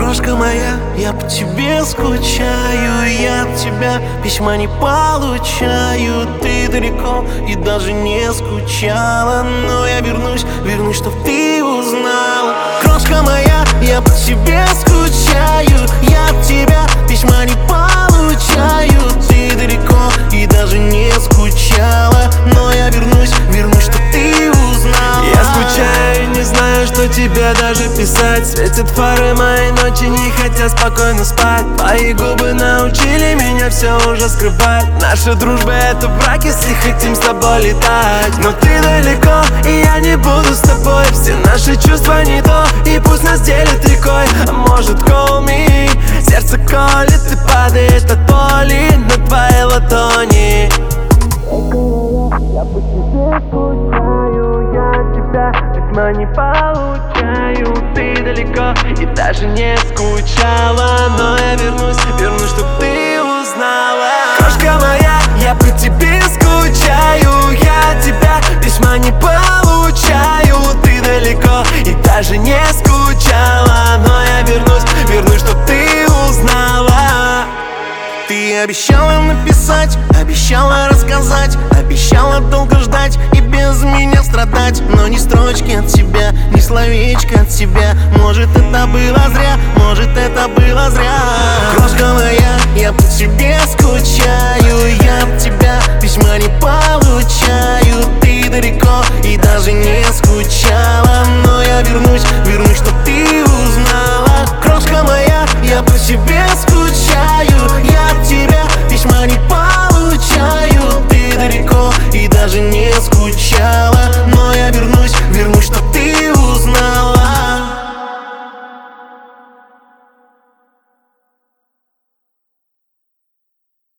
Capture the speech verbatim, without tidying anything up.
Крошка моя, я по тебе скучаю, я от тебя письма не получаю. Ты далеко и даже не скучала, но я вернусь, вернусь, чтоб ты узнала. Крошка моя, я по тебе скучаю, я от тебя письма не получаю. Ты далеко и даже не скучала, но я вернусь, вернусь, чтоб ты узнала. Я скучаю и не знаю, что тебе даже писать. Светят фары моей ночи, не хотя спокойно спать. Твои губы научили меня все уже скрывать. Наша дружба — это брак, если хотим с тобой летать. Но ты далеко, и я не буду с тобой. Все наши чувства не то, и пусть нас делит рекой. А может, call me, сердце колет и падает от боли на твоей ладони. Я по тебе скучаю, я от тебя письма не получаю. Ты далеко и даже не скучала, но я вернусь, вернусь, чтоб ты узнала. Крошка моя, я по тебе скучаю, я от тебя письма не получаю. Ты далеко и даже не скучала, но я вернусь, вернусь, чтоб ты узнала. Ты обещала написать, обещала рассказать, обещала долго ждать и без меня страдать. Но ни строчки от тебя, ни словечко от тебя. Может, это было зря, может, это было зря. Крошка моя, я по тебе скучаю, я от тебя письма не получаю. Ты далеко и даже не скучала, но я вернусь, вернусь, чтоб ты узнала. Крошка моя, я по тебе скучаю, я от тебя письма не получаю. Ты далеко и даже не скучала.